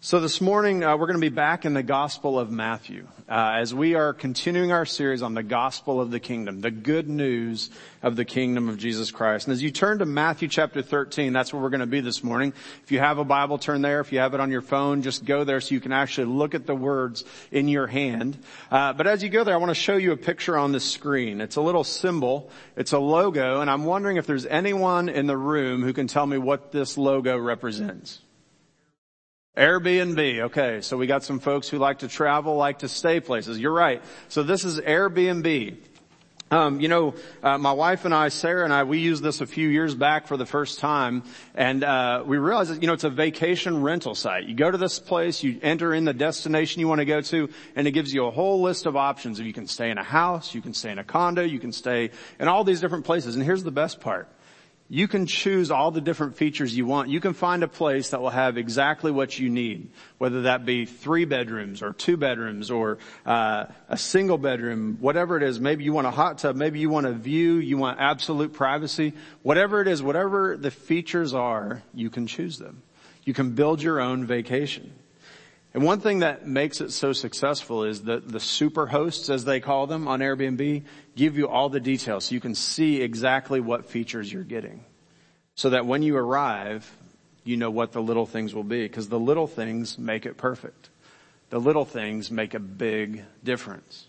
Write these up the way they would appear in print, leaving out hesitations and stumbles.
So this morning, we're going to be back in the Gospel of Matthew, as we are continuing our series on the Gospel of the Kingdom, the good news of the Kingdom of Jesus Christ. And as you turn to Matthew chapter 13, that's where we're going to be this morning. If you have a Bible, turn there. If you have it on your phone, just go there so you can actually look at the words in your hand. But as you go there, I want to show you a picture on the screen. It's a little symbol. It's a logo, and I'm wondering if there's anyone in the room who can tell me what this logo represents. Airbnb. Okay, so we got some folks who like to travel, like to stay places. You're right. So this is Airbnb. My wife and I, Sarah and I, we used this a few years back for the first time, and we realized that, it's a vacation rental site. You go to this place, you enter in the destination you want to go to, and it gives you a whole list of options. You can stay in a house, you can stay in a condo, you can stay in all these different places. And here's the best part. You can choose all the different features you want. You can find a place that will have exactly what you need, whether that be 3 bedrooms or 2 bedrooms or a single bedroom, whatever it is. Maybe you want a hot tub, maybe you want a view, you want absolute privacy. Whatever it is, whatever the features are, you can choose them. You can build your own vacation. And one thing that makes it so successful is that the super hosts, as they call them on Airbnb, give you all the details so you can see exactly what features you're getting. So that when you arrive, you know what the little things will be, because the little things make it perfect. The little things make a big difference.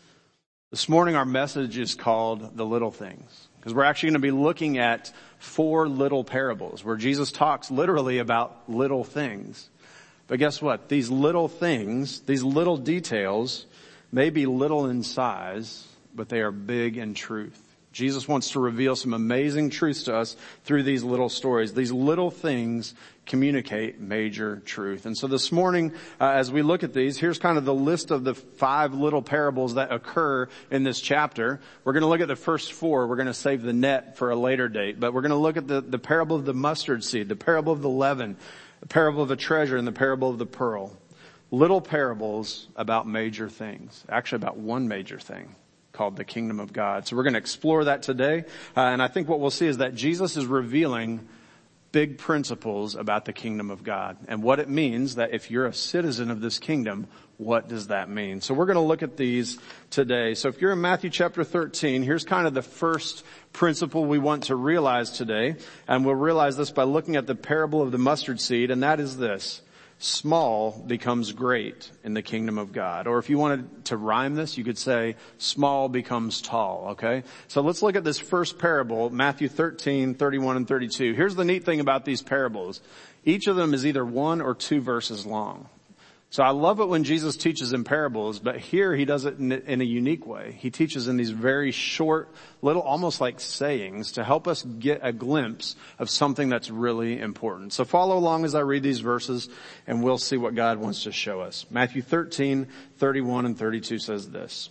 This morning our message is called The Little Things, because we're actually going to be looking at 4 little parables where Jesus talks literally about little things. But guess what? These little things, these little details may be little in size, but they are big in truth. Jesus wants to reveal some amazing truths to us through these little stories. These little things communicate major truth. And so this morning, as we look at these, here's kind of the list of the 5 little parables that occur in this chapter. We're going to look at the first 4. We're going to save the net for a later date. But we're going to look at the parable of the mustard seed, the parable of the leaven, the parable of the treasure, and the parable of the pearl. Little parables about major things. Actually about one major thing called the kingdom of God. So we're going to explore that today. And I think what we'll see is that Jesus is revealing big principles about the kingdom of God and what it means that if you're a citizen of this kingdom, what does that mean? So we're going to look at these today. So if you're in Matthew chapter 13, here's kind of the first principle we want to realize today. And we'll realize this by looking at the parable of the mustard seed, and that is this. Small becomes great in the kingdom of God. Or if you wanted to rhyme this, you could say small becomes tall, okay? So let's look at this first parable, Matthew 13, 31 and 32. Here's the neat thing about these parables. Each of them is either 1 or 2 verses long. So I love it when Jesus teaches in parables, but here he does it in a unique way. He teaches in these very short, little, almost like sayings to help us get a glimpse of something that's really important. So follow along as I read these verses and we'll see what God wants to show us. Matthew 13, 31 and 32 says this.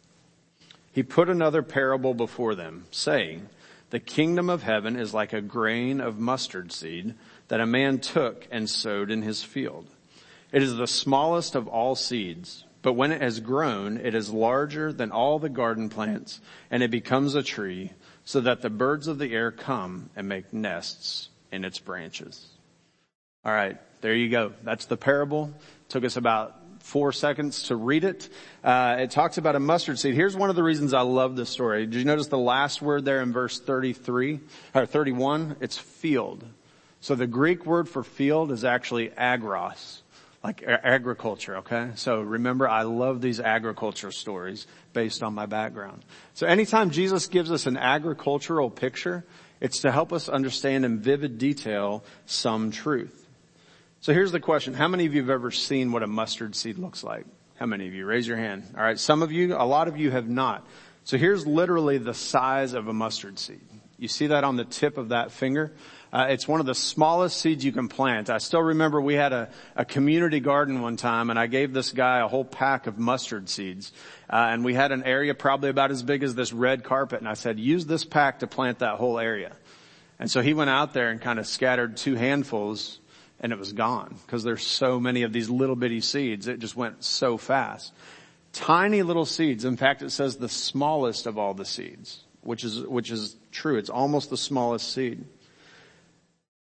He put another parable before them, saying, the kingdom of heaven is like a grain of mustard seed that a man took and sowed in his field. It is the smallest of all seeds, but when it has grown, it is larger than all the garden plants, and it becomes a tree, so that the birds of the air come and make nests in its branches. All right, there you go. That's the parable. Took us about 4 seconds to read it. It talks about a mustard seed. Here's one of the reasons I love this story. Did you notice the last word there in verse 33 or 31? It's field. So the Greek word for field is actually agros. Like agriculture, okay? So remember, I love these agriculture stories based on my background. So anytime Jesus gives us an agricultural picture, it's to help us understand in vivid detail some truth. So here's the question. How many of you have ever seen what a mustard seed looks like? How many of you? Raise your hand. All right, some of you, a lot of you have not. So here's literally the size of a mustard seed. You see that on the tip of that finger? It's one of the smallest seeds you can plant. I still remember we had a community garden one time, and I gave this guy a whole pack of mustard seeds. And we had an area probably about as big as this red carpet, and I said, use this pack to plant that whole area. And so he went out there and kind of scattered 2 handfuls, and it was gone because there's so many of these little bitty seeds. It just went so fast. Tiny little seeds. In fact, it says the smallest of all the seeds, which is true. It's almost the smallest seed.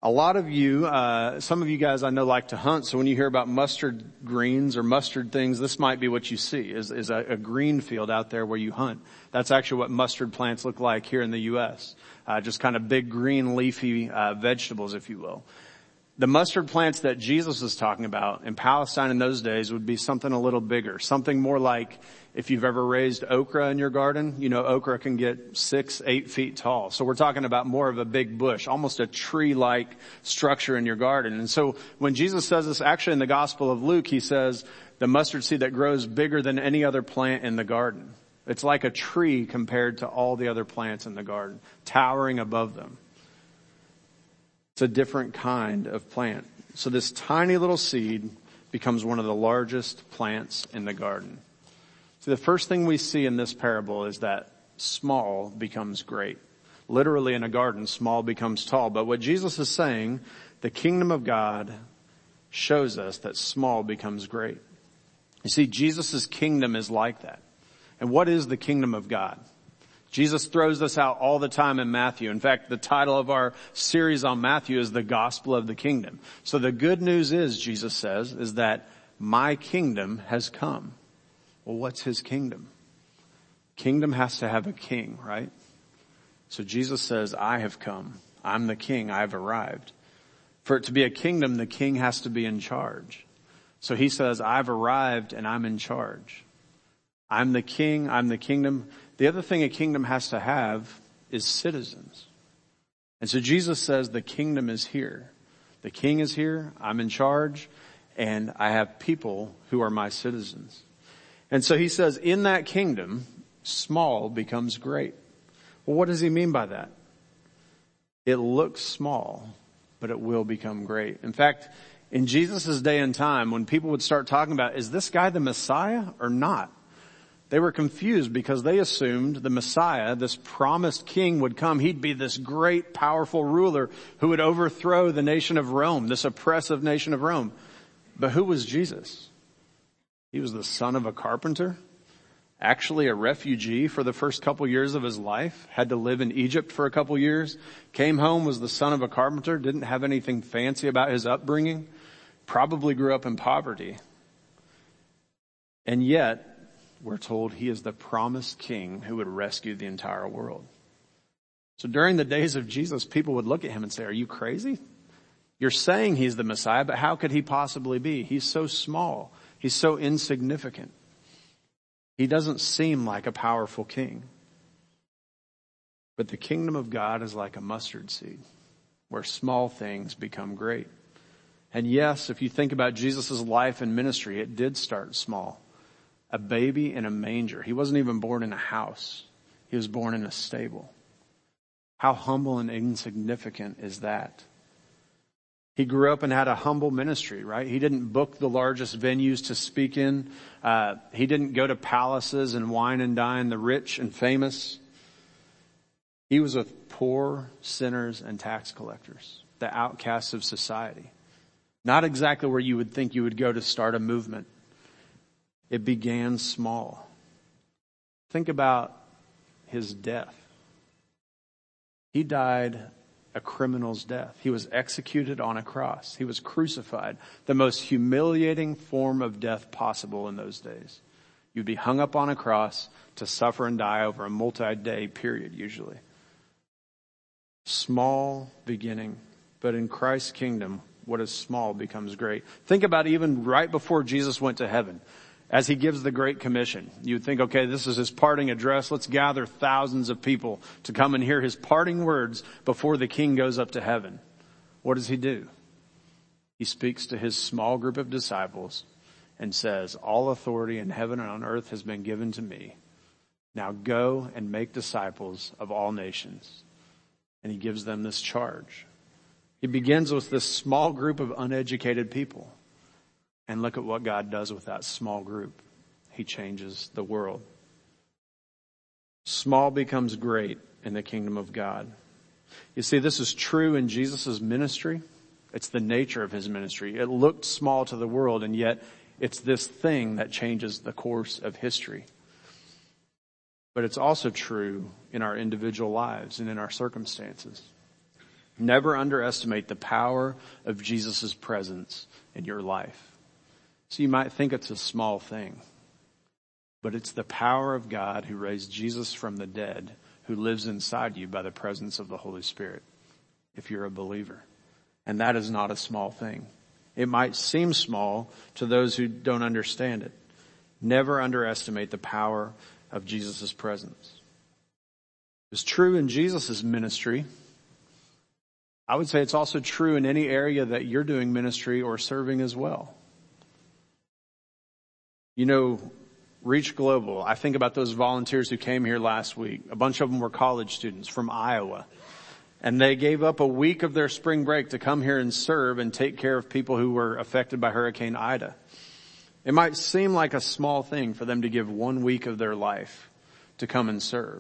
A lot of you, some of you guys I know like to hunt, so when you hear about mustard greens or mustard things, this might be what you see, is a green field out there where you hunt. That's actually what mustard plants look like here in the U.S. Just kind of big green leafy vegetables, if you will. The mustard plants that Jesus was talking about in Palestine in those days would be something a little bigger, something more like if you've ever raised okra in your garden. You know, okra can get 6-8 feet tall. So we're talking about more of a big bush, almost a tree-like structure in your garden. And so when Jesus says this, actually in the Gospel of Luke, he says the mustard seed that grows bigger than any other plant in the garden. It's like a tree compared to all the other plants in the garden, towering above them. It's a different kind of plant. So this tiny little seed becomes one of the largest plants in the garden. So the first thing we see in this parable is that small becomes great. Literally in a garden, small becomes tall. But what Jesus is saying, the kingdom of God shows us that small becomes great. You see, Jesus' kingdom is like that. And what is the kingdom of God? Jesus throws this out all the time in Matthew. In fact, the title of our series on Matthew is the Gospel of the Kingdom. So the good news is, Jesus says, is that my kingdom has come. Well, what's his kingdom? Kingdom has to have a king, right? So Jesus says, I have come. I'm the king. I've arrived. For it to be a kingdom, the king has to be in charge. So he says, I've arrived and I'm in charge. I'm the king. I'm the kingdom. The other thing a kingdom has to have is citizens. And so Jesus says the kingdom is here. The king is here. I'm in charge. And I have people who are my citizens. And so he says in that kingdom, small becomes great. Well, what does he mean by that? It looks small, but it will become great. In fact, in Jesus' day and time, when people would start talking about, is this guy the Messiah or not? They were confused because they assumed the Messiah, this promised king, would come. He'd be this great, powerful ruler who would overthrow the nation of Rome, this oppressive nation of Rome. But who was Jesus? He was the son of a carpenter, actually a refugee for the first couple years of his life, had to live in Egypt for a couple years, came home, was the son of a carpenter, didn't have anything fancy about his upbringing, probably grew up in poverty. And yet, we're told he is the promised king who would rescue the entire world. So during the days of Jesus, people would look at him and say, are you crazy? You're saying he's the Messiah, but how could he possibly be? He's so small. He's so insignificant. He doesn't seem like a powerful king. But the kingdom of God is like a mustard seed, where small things become great. And yes, if you think about Jesus' life and ministry, it did start small. A baby in a manger. He wasn't even born in a house. He was born in a stable. How humble and insignificant is that? He grew up and had a humble ministry, right? He didn't book the largest venues to speak in. He didn't go to palaces and wine and dine the rich and famous. He was with poor sinners and tax collectors, the outcasts of society. Not exactly where you would think you would go to start a movement. It began small. Think about his death. He died a criminal's death. He was executed on a cross. He was crucified. The most humiliating form of death possible in those days. You'd be hung up on a cross to suffer and die over a multi-day period usually. Small beginning. But in Christ's kingdom, what is small becomes great. Think about even right before Jesus went to heaven. As he gives the Great Commission, you would think, okay, this is his parting address. Let's gather thousands of people to come and hear his parting words before the king goes up to heaven. What does he do? He speaks to his small group of disciples and says, all authority in heaven and on earth has been given to me. Now go and make disciples of all nations. And he gives them this charge. He begins with this small group of uneducated people. And look at what God does with that small group. He changes the world. Small becomes great in the kingdom of God. You see, this is true in Jesus' ministry. It's the nature of his ministry. It looked small to the world, and yet it's this thing that changes the course of history. But it's also true in our individual lives and in our circumstances. Never underestimate the power of Jesus' presence in your life. So you might think it's a small thing, but it's the power of God who raised Jesus from the dead, who lives inside you by the presence of the Holy Spirit, if you're a believer. And that is not a small thing. It might seem small to those who don't understand it. Never underestimate the power of Jesus' presence. It's true in Jesus' ministry. I would say it's also true in any area that you're doing ministry or serving as well. You know, Reach Global, I think about those volunteers who came here last week. A bunch of them were college students from Iowa. And they gave up a week of their spring break to come here and serve and take care of people who were affected by Hurricane Ida. It might seem like a small thing for them to give 1 week of their life to come and serve.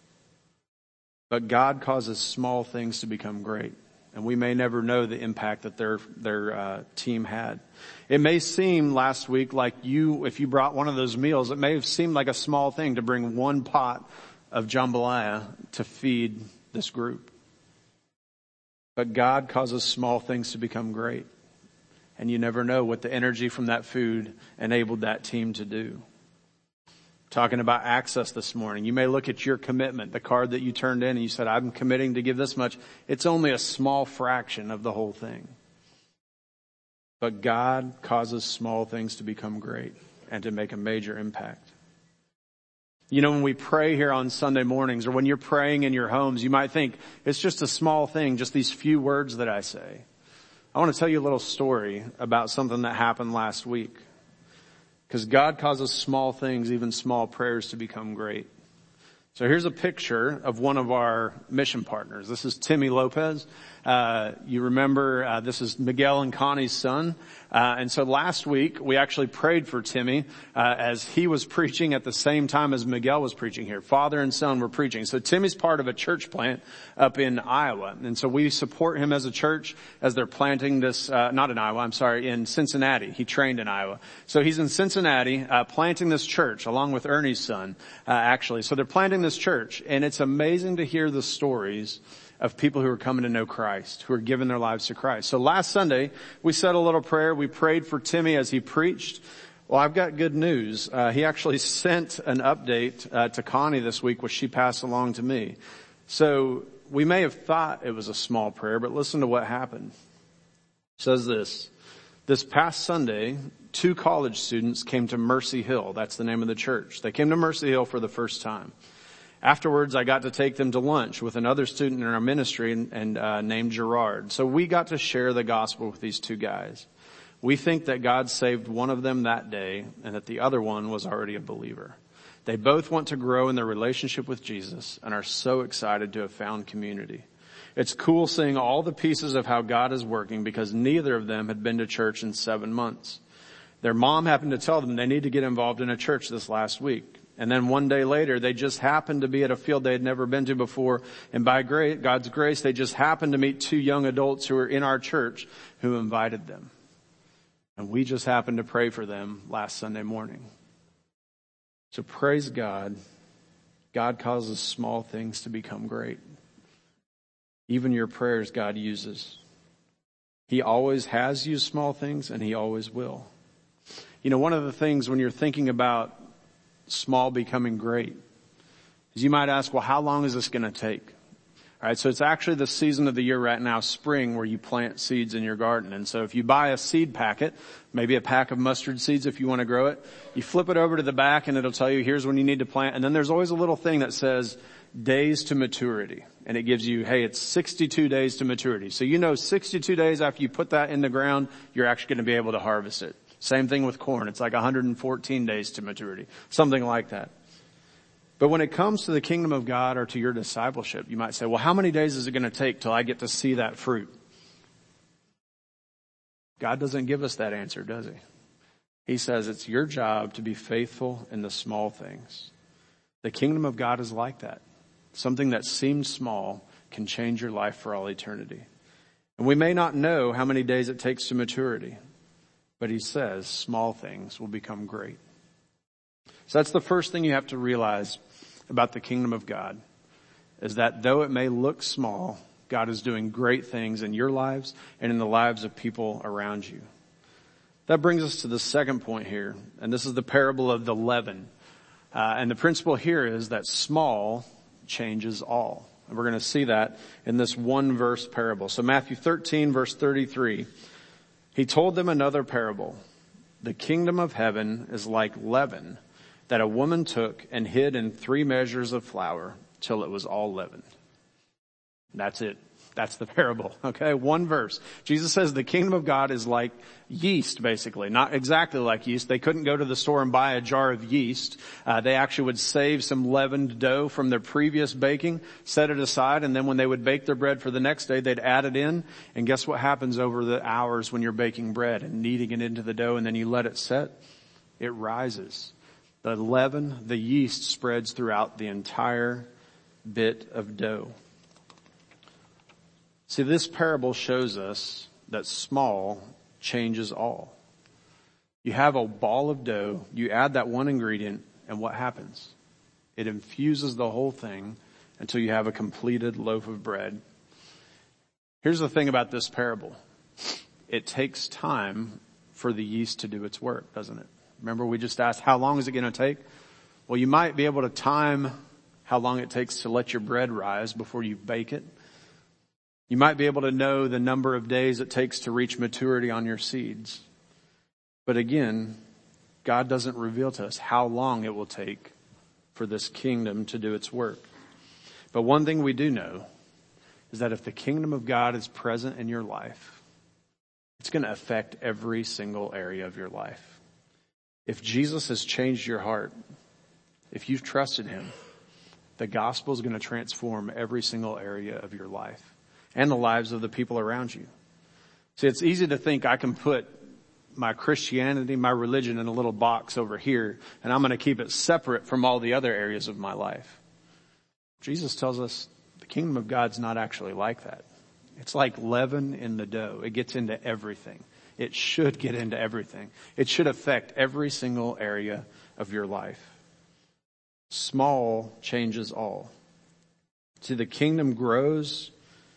But God causes small things to become great. And we may never know the impact that their team had. It may seem last week like if you brought one of those meals, it may have seemed like a small thing to bring 1 pot of jambalaya to feed this group. But God causes small things to become great. And you never know what the energy from that food enabled that team to do. Talking about access this morning, you may look at your commitment, the card that you turned in, and you said, I'm committing to give this much. It's only a small fraction of the whole thing. But God causes small things to become great and to make a major impact. You know, when we pray here on Sunday mornings, or when you're praying in your homes, you might think it's just a small thing, just these few words that I say. I want to tell you a little story about something that happened last week. Because God causes small things, even small prayers, to become great. So here's a picture of one of our mission partners. This is Timmy Lopez. You remember, this is Miguel and Connie's son. And so last week, we actually prayed for Timmy, as he was preaching at the same time as Miguel was preaching here. Father and son were preaching. So Timmy's part of a church plant up in Iowa. And so we support him as a church as they're planting this, not in Iowa, I'm sorry, in Cincinnati. He trained in Iowa. So he's in Cincinnati, planting this church along with Ernie's son, actually. So they're planting this church, and it's amazing to hear the stories of people who are coming to know Christ, who are giving their lives to Christ. So last Sunday, we said a little prayer. We prayed for Timmy as he preached. Well, I've got good news. He actually sent an update to Connie this week, which she passed along to me. So we may have thought it was a small prayer, but listen to what happened. It says this past Sunday, 2 college students came to Mercy Hill. That's the name of the church. They came to Mercy Hill for the first time. Afterwards, I got to take them to lunch with another student in our ministry and named Gerard. So we got to share the gospel with these 2 guys. We think that God saved one of them that day and that the other one was already a believer. They both want to grow in their relationship with Jesus and are so excited to have found community. It's cool seeing all the pieces of how God is working because neither of them had been to church in 7 months. Their mom happened to tell them they need to get involved in a church this last week. And then one day later, they just happened to be at a field they had never been to before. And by God's grace, they just happened to meet 2 young adults who were in our church who invited them. And we just happened to pray for them last Sunday morning. So praise God. God causes small things to become great. Even your prayers God uses. He always has used small things, and he always will. You know, one of the things when you're thinking about small becoming great is you might ask, well, how long is this going to take? All right, so it's actually the season of the year right now, spring, where you plant seeds in your garden. And so if you buy a seed packet, maybe a pack of mustard seeds if you want to grow it, you flip it over to the back and it'll tell you here's when you need to plant. And then there's always a little thing that says days to maturity. And it gives you, hey, it's 62 days to maturity. So you know 62 days after you put that in the ground, you're actually going to be able to harvest it. Same thing with corn. It's like 114 days to maturity, something like that. But when it comes to the kingdom of God or to your discipleship, you might say, well, how many days is it going to take till I get to see that fruit? God doesn't give us that answer, does he? He says it's your job to be faithful in the small things. The kingdom of God is like that. Something that seems small can change your life for all eternity. And we may not know how many days it takes to maturity, but he says small things will become great. So that's the first thing you have to realize about the kingdom of God, is that though it may look small, God is doing great things in your lives and in the lives of people around you. That brings us to the second point here, and this is the parable of the leaven. And the principle here is that small changes all. And we're going to see that in this one verse parable. So Matthew 13 verse 33, he told them another parable. The kingdom of heaven is like leaven that a woman took and hid in 3 measures of flour till it was all leavened. That's it. That's the parable. Okay. One verse. Jesus says the kingdom of God is like yeast, basically. Not exactly like yeast. They couldn't go to the store and buy a jar of yeast. They actually would save some leavened dough from their previous baking, set it aside, and then when they would bake their bread for the next day, they'd add it in. And guess what happens over the hours when you're baking bread and kneading it into the dough and then you let it set? It rises. The leaven, the yeast spreads throughout the entire bit of dough. See, this parable shows us that small changes all. You have a ball of dough, you add that one ingredient, and what happens? It infuses the whole thing until you have a completed loaf of bread. Here's the thing about this parable. It takes time for the yeast to do its work, doesn't it? Remember we just asked, how long is it going to take? Well, you might be able to time how long it takes to let your bread rise before you bake it. You might be able to know the number of days it takes to reach maturity on your seeds. But again, God doesn't reveal to us how long it will take for this kingdom to do its work. But one thing we do know is that if the kingdom of God is present in your life, it's going to affect every single area of your life. If Jesus has changed your heart, if you've trusted him, the gospel is going to transform every single area of your life and the lives of the people around you. See, it's easy to think I can put my Christianity, my religion in a little box over here, and I'm going to keep it separate from all the other areas of my life. Jesus tells us the kingdom of God's not actually like that. It's like leaven in the dough. It gets into everything. It should get into everything. It should affect every single area of your life. Small changes all. See, the kingdom grows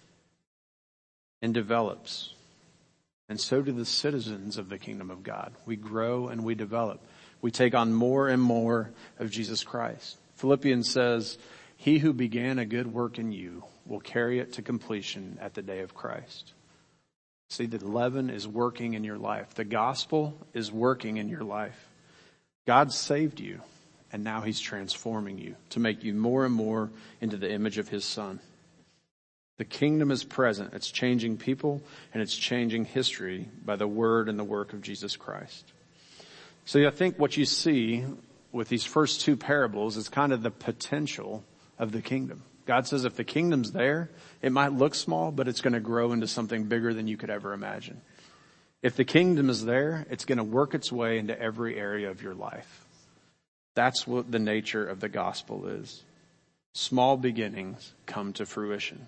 and develops. And so do the citizens of the kingdom of God. We grow and we develop. We take on more and more of Jesus Christ. Philippians says, he who began a good work in you will carry it to completion at the day of Christ. See, the leaven is working in your life. The gospel is working in your life. God saved you, and now he's transforming you to make you more and more into the image of his Son. The kingdom is present. It's changing people and it's changing history by the word and the work of Jesus Christ. So I think what you see with these first 2 parables is kind of the potential of the kingdom. God says if the kingdom's there, it might look small, but it's going to grow into something bigger than you could ever imagine. If the kingdom is there, it's going to work its way into every area of your life. That's what the nature of the gospel is. Small beginnings come to fruition.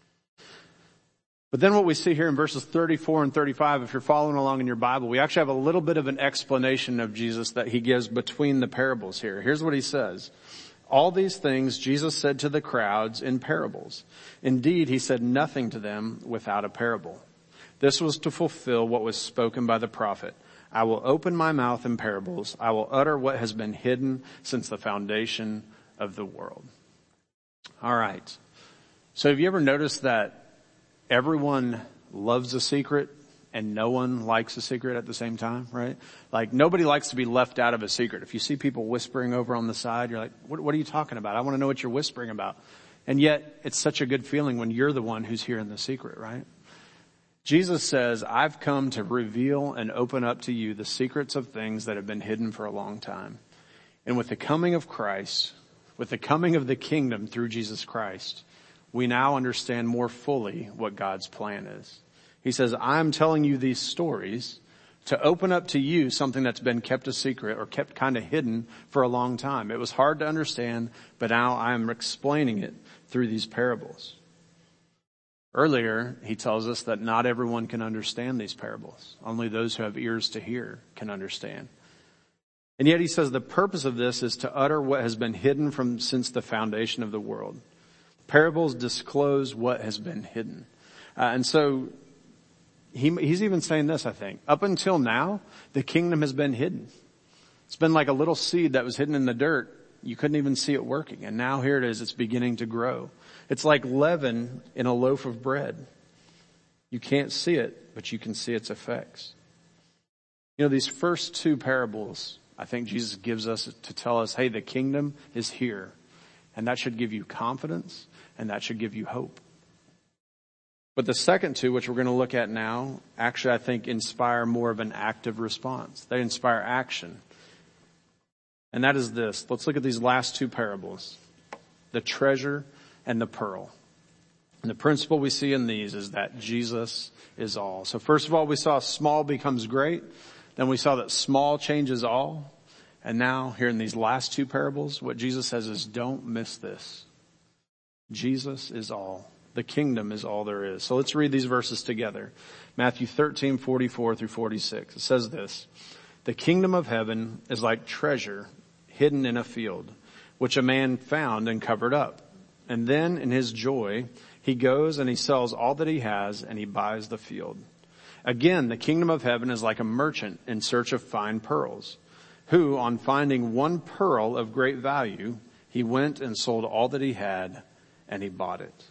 But then what we see here in verses 34 and 35, if you're following along in your Bible, we actually have a little bit of an explanation of Jesus that he gives between the parables here. Here's what he says. All these things Jesus said to the crowds in parables. Indeed, he said nothing to them without a parable. This was to fulfill what was spoken by the prophet. I will open my mouth in parables. I will utter what has been hidden since the foundation of the world. All right. So have you ever noticed that everyone loves a secret and no one likes a secret at the same time, right? Like nobody likes to be left out of a secret. If you see people whispering over on the side, you're like, what are you talking about? I want to know what you're whispering about. And yet it's such a good feeling when you're the one who's hearing the secret, right? Jesus says, I've come to reveal and open up to you the secrets of things that have been hidden for a long time. And with the coming of Christ, with the coming of the kingdom through Jesus Christ, we now understand more fully what God's plan is. He says, I'm telling you these stories to open up to you something that's been kept a secret or kept kind of hidden for a long time. It was hard to understand, but now I'm explaining it through these parables. Earlier, he tells us that not everyone can understand these parables. Only those who have ears to hear can understand. And yet he says the purpose of this is to utter what has been hidden from since the foundation of the world. Parables disclose what has been hidden. And so he's even saying this, I think. Up until now, the kingdom has been hidden. It's been like a little seed that was hidden in the dirt. You couldn't even see it working. And now here it is. It's beginning to grow. It's like leaven in a loaf of bread. You can't see it, but you can see its effects. You know, these first two parables, I think Jesus gives us to tell us, hey, the kingdom is here. And that should give you confidence, and that should give you hope. But the second two, which we're going to look at now, actually I think inspire more of an active response. They inspire action. And that is this. Let's look at these last two parables. The treasure and the pearl. And the principle we see in these is that Jesus is all. So first of all, we saw small becomes great. Then we saw that small changes all. And now here in these last two parables, what Jesus says is don't miss this. Jesus is all. The kingdom is all there is. So let's read these verses together. Matthew 13:44 through 46. It says this. The kingdom of heaven is like treasure hidden in a field, which a man found and covered up. And then in his joy, he goes and he sells all that he has and he buys the field. Again, the kingdom of heaven is like a merchant in search of fine pearls, who on finding one pearl of great value, he went and sold all that he had and he bought it.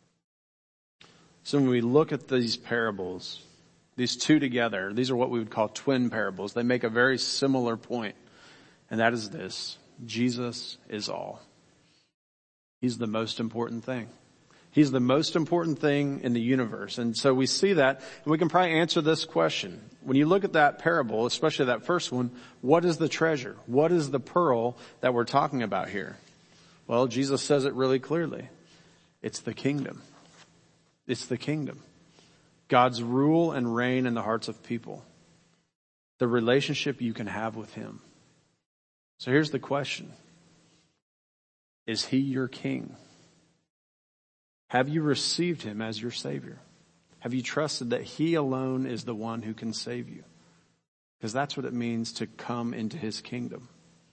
So when we look at these parables, these two together, these are what we would call twin parables. They make a very similar point. And that is this. Jesus is all. He's the most important thing. He's the most important thing in the universe. And so we see that, and we can probably answer this question. When you look at that parable, especially that first one, what is the treasure? What is the pearl that we're talking about here? Well, Jesus says it really clearly. It's the kingdom. It's the kingdom. God's rule and reign in the hearts of people. The relationship you can have with him. So here's the question. Is he your king? Have you received him as your Savior? Have you trusted that he alone is the one who can save you? Because that's what it means to come into his kingdom.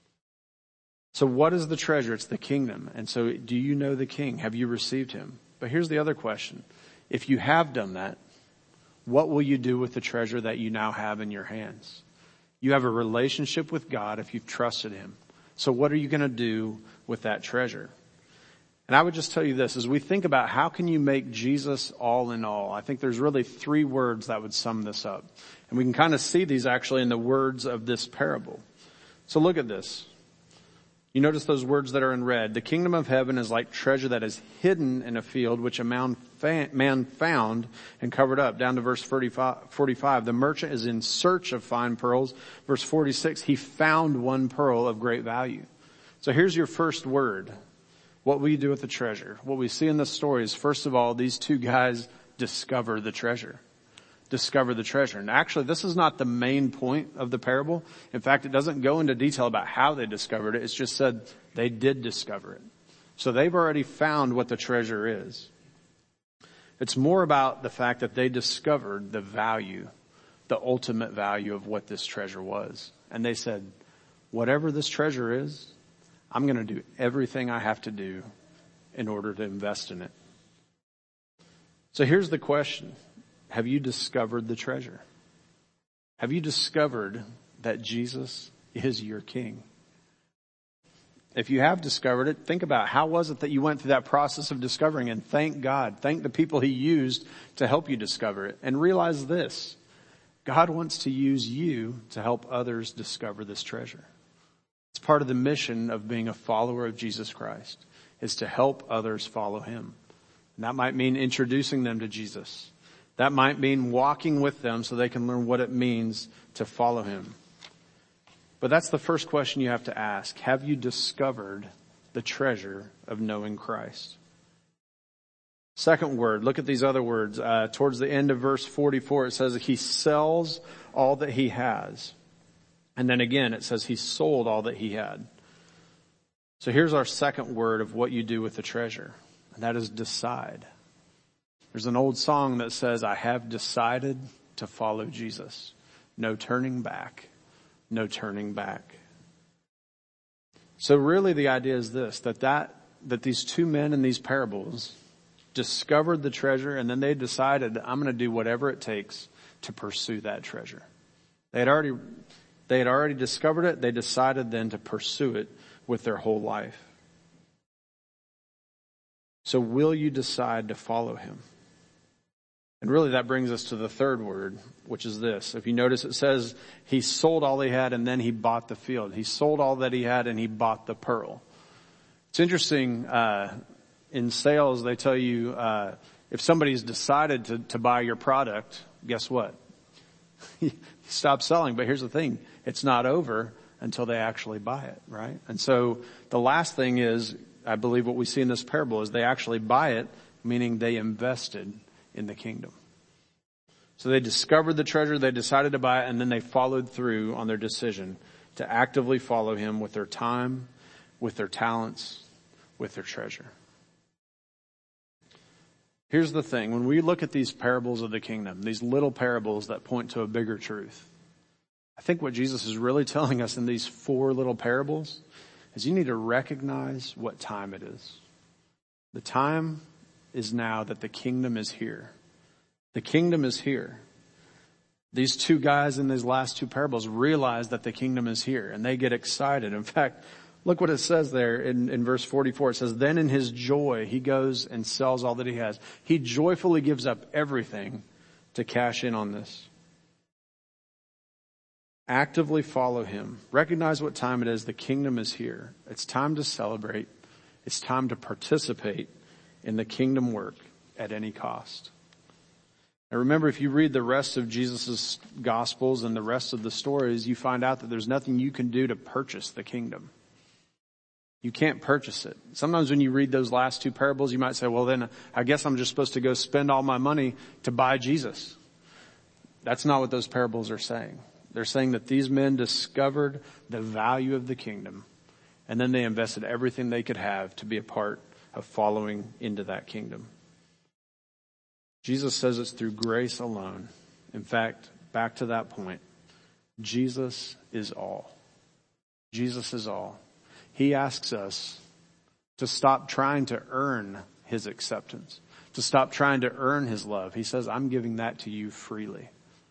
So what is the treasure? It's the kingdom. And so do you know the king? Have you received him? But here's the other question. If you have done that, what will you do with the treasure that you now have in your hands? You have a relationship with God if you've trusted him. So what are you going to do with that treasure? And I would just tell you this, as we think about how can you make Jesus all in all, I think there's really three words that would sum this up. And we can kind of see these actually in the words of this parable. So look at this. You notice those words that are in red. The kingdom of heaven is like treasure that is hidden in a field, which a man found and covered up. Down to verse 45. The merchant is in search of fine pearls. Verse 46, he found one pearl of great value. So here's your first word. What will you do with the treasure? What we see in this story is, first of all, these two guys discover the treasure. Discover the treasure. And actually, this is not the main point of the parable. In fact, it doesn't go into detail about how they discovered it. It's just said they did discover it. So they've already found what the treasure is. It's more about the fact that they discovered the value, the ultimate value of what this treasure was. And they said, whatever this treasure is, I'm going to do everything I have to do in order to invest in it. So here's the question. Have you discovered the treasure? Have you discovered that Jesus is your king? If you have discovered it, think about how was it that you went through that process of discovering, and thank God, thank the people he used to help you discover it. And realize this, God wants to use you to help others discover this treasure. It's part of the mission of being a follower of Jesus Christ, is to help others follow him. And that might mean introducing them to Jesus. That might mean walking with them so they can learn what it means to follow him. But that's the first question you have to ask. Have you discovered the treasure of knowing Christ? Second word, look at these other words. Towards the end of verse 44, it says he sells all that he has. And then again, it says he sold all that he had. So here's our second word of what you do with the treasure. And that is decide. There's an old song that says, I have decided to follow Jesus. No turning back. No turning back. So really the idea is this, that that these two men in these parables discovered the treasure, and then they decided, I'm going to do whatever it takes to pursue that treasure. They had already discovered it. They decided then to pursue it with their whole life. So will you decide to follow him? And really that brings us to the third word, which is this. If you notice, it says he sold all he had and then he bought the field. He sold all that he had and he bought the pearl. It's interesting, in sales, they tell you, if somebody's decided to buy your product, guess what? You stop selling. But here's the thing. It's not over until they actually buy it, right? And so the last thing is, I believe what we see in this parable is they actually buy it, meaning they invested in the kingdom. So they discovered the treasure, they decided to buy it, and then they followed through on their decision to actively follow him with their time, with their talents, with their treasure. Here's the thing. When we look at these parables of the kingdom, these little parables that point to a bigger truth, I think what Jesus is really telling us in these 4 little parables is you need to recognize what time it is. The time is now that the kingdom is here. The kingdom is here. These 2 guys in these last 2 parables realize that the kingdom is here, and they get excited. In fact, look what it says there in verse 44. It says, then in his joy, he goes and sells all that he has. He joyfully gives up everything to cash in on this. Actively follow him. Recognize what time it is. The kingdom is here. It's time to celebrate. It's time to participate in the kingdom work at any cost. Now remember, if you read the rest of Jesus' Gospels and the rest of the stories, you find out that there's nothing you can do to purchase the kingdom. You can't purchase it. Sometimes when you read those last 2 parables, you might say, well, then I guess I'm just supposed to go spend all my money to buy Jesus. That's not what those parables are saying. They're saying that these men discovered the value of the kingdom, and then they invested everything they could have to be a part of following into that kingdom. Jesus says it's through grace alone. In fact, back to that point, Jesus is all. Jesus is all. He asks us to stop trying to earn his acceptance, to stop trying to earn his love. He says, I'm giving that to you freely.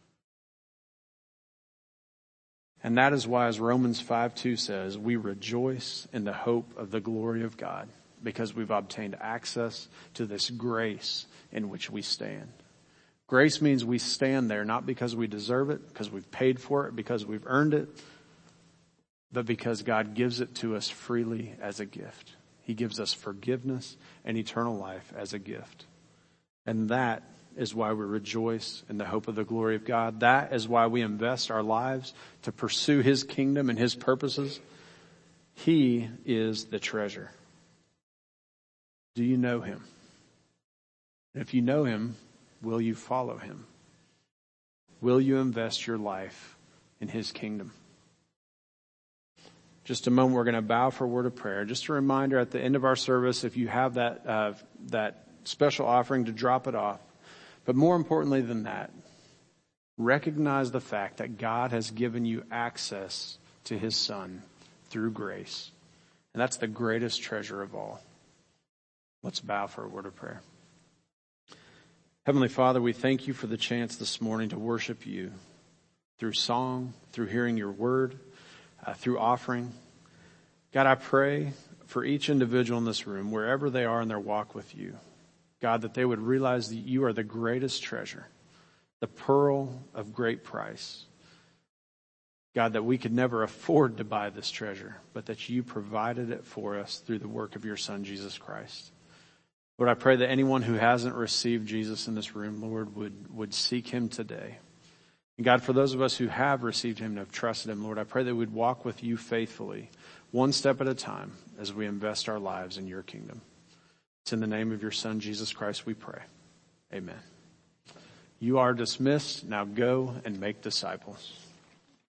And that is why, as Romans 5:2 says, we rejoice in the hope of the glory of God, because we've obtained access to this grace in which we stand. Grace means we stand there not because we deserve it, because we've paid for it, because we've earned it, but because God gives it to us freely as a gift. He gives us forgiveness and eternal life as a gift. And that is why we rejoice in the hope of the glory of God. That is why we invest our lives to pursue his kingdom and his purposes. He is the treasure. Do you know him? And if you know him, will you follow him? Will you invest your life in his kingdom? Just a moment, we're going to bow for a word of prayer. Just a reminder at the end of our service, if you have that special offering, to drop it off. But more importantly than that, recognize the fact that God has given you access to his Son through grace. And that's the greatest treasure of all. Let's bow for a word of prayer. Heavenly Father, we thank you for the chance this morning to worship you through song, through hearing your word, through offering. God, I pray for each individual in this room, wherever they are in their walk with you, God, that they would realize that you are the greatest treasure, the pearl of great price. God, that we could never afford to buy this treasure, but that you provided it for us through the work of your Son, Jesus Christ. Lord, I pray that anyone who hasn't received Jesus in this room, Lord, would seek him today. And God, for those of us who have received him and have trusted him, Lord, I pray that we'd walk with you faithfully, one step at a time, as we invest our lives in your kingdom. It's in the name of your Son, Jesus Christ, we pray. Amen. You are dismissed. Now go and make disciples.